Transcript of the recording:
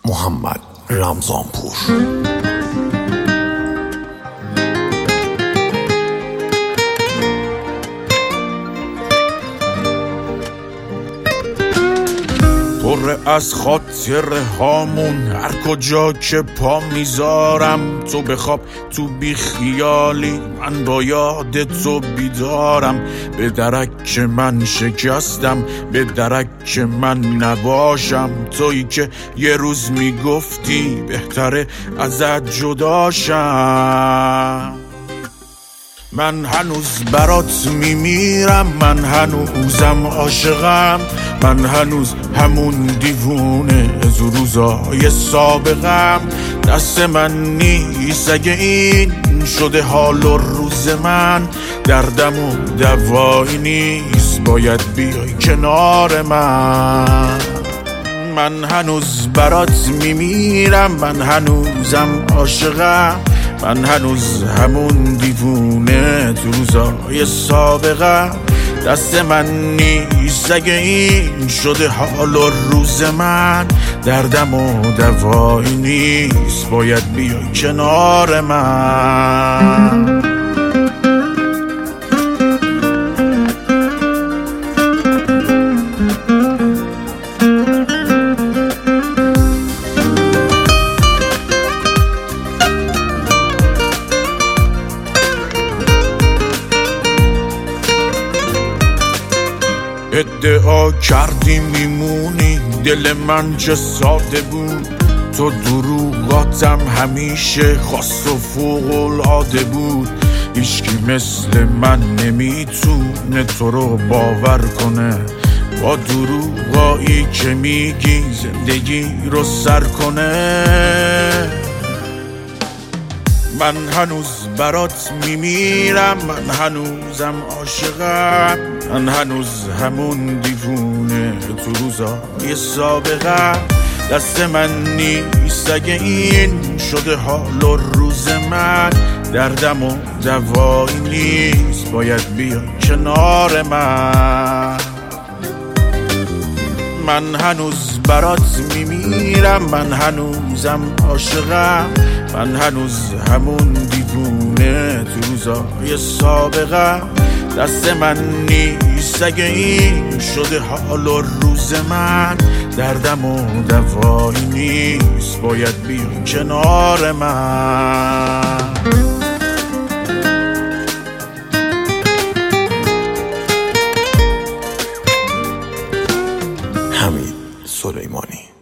محمد رمضانپور. پر از خاطره هامون، هر کجا که پا میذارم تو بخواب تو بی خیالی، من با یاد تو بیدارم. به درک من شکستم، به درک من نباشم، تویی که یه روز میگفتی بهتره ازت جداشم. من هنوز برات میمیرم، من هنوزم عاشقم، من هنوز همون دیوونه از روزای سابقم. دست من نیست اگه این شده حال و روز من، دردم و دوایی نیست باید بیای کنار من. من هنوز برات میمیرم، من هنوزم عاشقم، من هنوز همون دیوونه تو روزای سابقم. دست من نیست اگه این شده حال و روز من، دردم و دوایی نیست باید بیای کنار من. ادعا کردی میمونی، دل من چه ساده بود، تو دروغاتم همیشه خاص و فوق‌العاده بود. هیچکی مثل من نمیتونه تو رو باور کنه، با دروغایی که میگی زندگی رو سر کنه. من هنوز برات میمیرم، من هنوزم عاشقم، من هنوز همون دیوونه تو روزای سابقم. دست من نیست اگه این شده حال و روز من، دردم و دوایی نیست باید بیای کنار من. من هنوز برات میمیرم، من هنوزم عاشقم، من هنوز همون دیوونه تو روزای سابقم. دست من نیست اگه این شده حال و روز من، دردم و دوایی نیست باید بیای کنار من. حمید سلیمانی.